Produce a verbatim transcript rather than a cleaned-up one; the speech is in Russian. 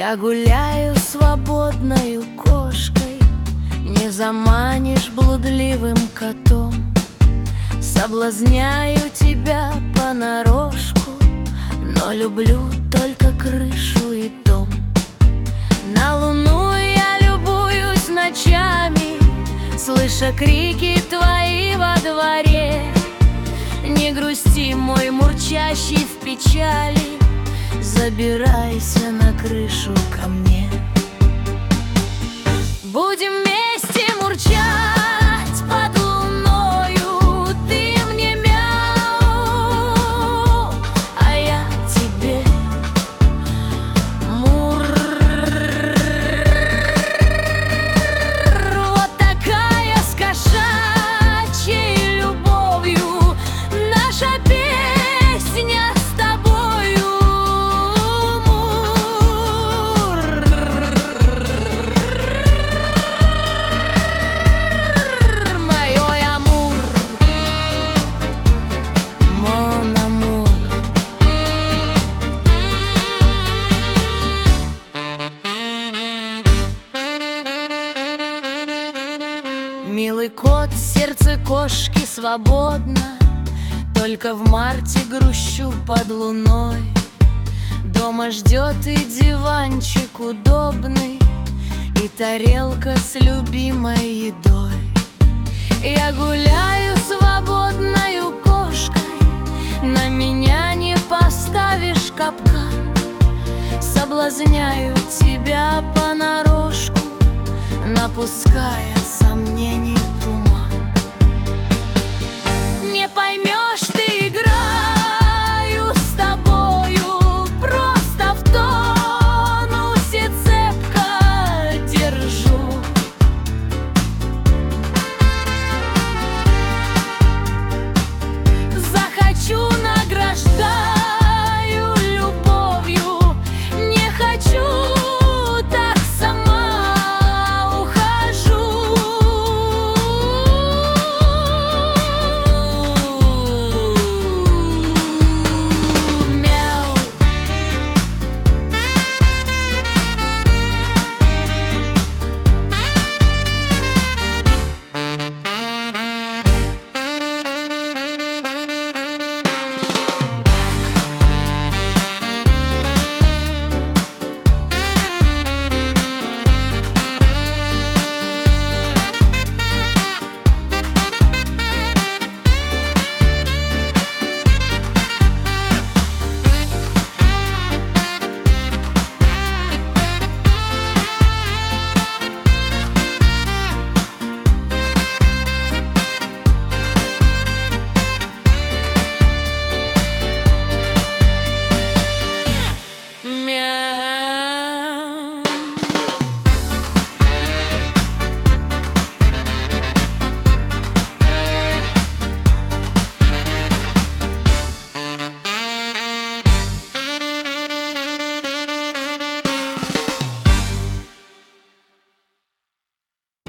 Я гуляю свободною кошкой, не заманишь блудливым котом. Соблазняю тебя понарошку, но люблю только крышу и дом. На луну я любуюсь ночами, слыша крики твои во дворе. Не грусти, мой мурчащий в печали, забирайся на крышу ко мне. Будем вместе мурчать под луною, ты мне мяу, а я тебе мур. Вот такая с кошачьей любовью наша песня с тобою. Милый кот, сердце кошки свободно, только в марте грущу под луной. Дома ждет и диванчик удобный, и тарелка с любимой едой. Я гуляю свободною кошкой, на меня не поставишь капкан. Соблазняю тебя понарошку, напуская